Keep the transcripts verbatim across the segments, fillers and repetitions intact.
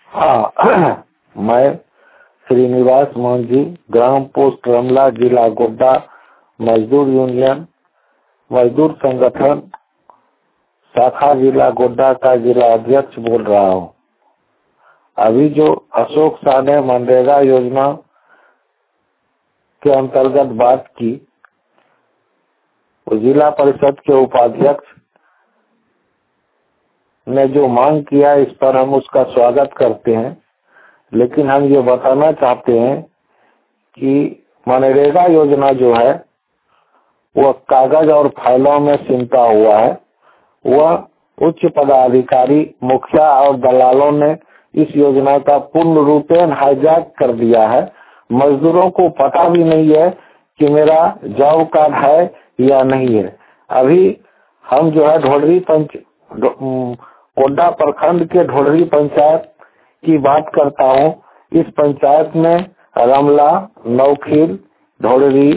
हाँ, मैं श्रीनिवास मोहन जी, ग्राम पोस्ट रमला, जिला गोड्डा, मजदूर यूनियन मजदूर संगठन शाखा जिला गोड्डा का जिला अध्यक्ष बोल रहा हूँ। अभी जो अशोक शाह ने मनरेगा योजना के अंतर्गत बात की, वो जिला परिषद के उपाध्यक्ष ने जो मांग किया, इस पर हम उसका स्वागत करते हैं। लेकिन हम ये बताना चाहते हैं कि मनरेगा योजना जो है वह कागज और फाइलों में सिमटा हुआ है। वह उच्च पदाधिकारी, मुखिया और दलालों ने इस योजना का पूर्ण रूपेण हाईजैक कर दिया है। मजदूरों को पता भी नहीं है कि मेरा जॉब कार्ड है या नहीं है। अभी हम जो है ढोलरी पंच गोड्डा प्रखंड के ढोलरी पंचायत की बात करता हूँ। इस पंचायत में रमला, नौखील, ढोलरी,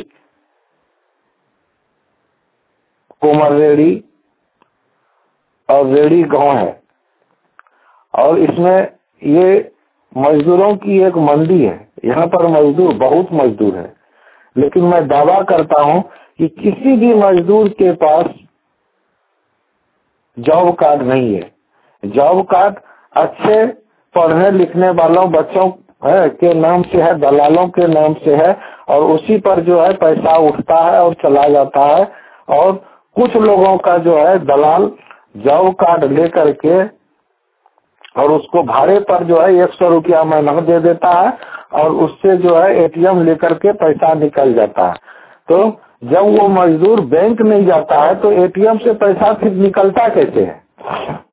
कुमरेड़ी और रेड़ी गांव है और इसमें ये मजदूरों की एक मंडी है। यहाँ पर मजदूर बहुत मजदूर है, लेकिन मैं दावा करता हूँ कि किसी भी मजदूर के पास जॉब कार्ड नहीं है। जॉब कार्ड अच्छे पढ़ने लिखने वालों बच्चों है के नाम से है, दलालों के नाम से है और उसी पर जो है पैसा उठता है और चला जाता है। और कुछ लोगों का जो है दलाल जॉब कार्ड लेकर के और उसको भाड़े पर जो है एक सौ रुपया महीना दे देता है और उससे जो है एटीएम लेकर के पैसा निकल जाता है। तो जब वो मजदूर बैंक नहीं जाता है तो एटीएम से पैसा फिर निकलता कैसे है?